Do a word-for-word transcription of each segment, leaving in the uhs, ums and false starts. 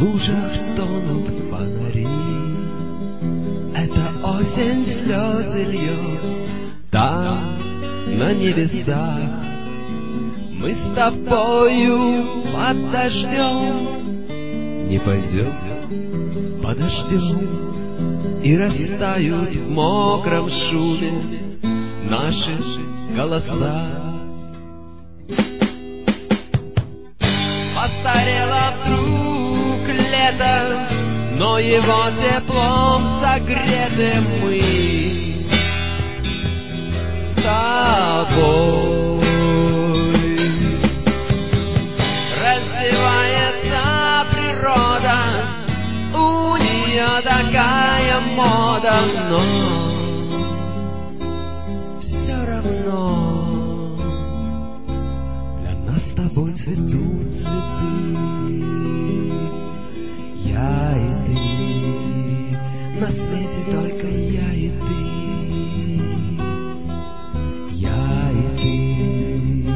лужах тонут фонари. Это осень слезы льет там, на небесах. Мы с тобою под дождем не пойдем, подождем, и растают в мокром шуме наши голоса. Постарело вдруг лето, но его теплом согреты мы с тобой. Раздевается природа, у нее такая мода, но все равно для нас с тобой цветут цветы. Я и ты, на свете только я и ты. Я и ты.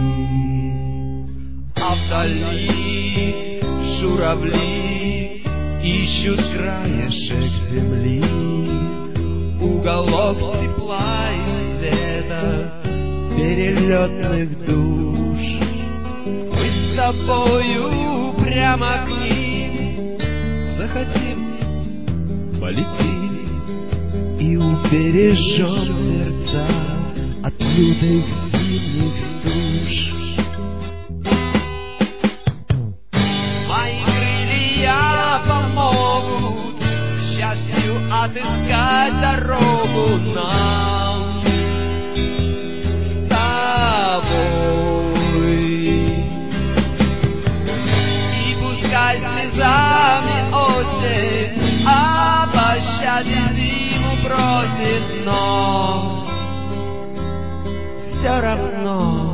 А вдали журавли ищут краешек земли, уголок тепла и света перелетных душ. Мы с тобою прямо к ним захотим, полетим и убережем сердца от лютых зимних стуж. Мои крылья помогут счастью отыскать дорогу нам с тобой. И пускай слезами осень о пощаде зиму просит, но все равно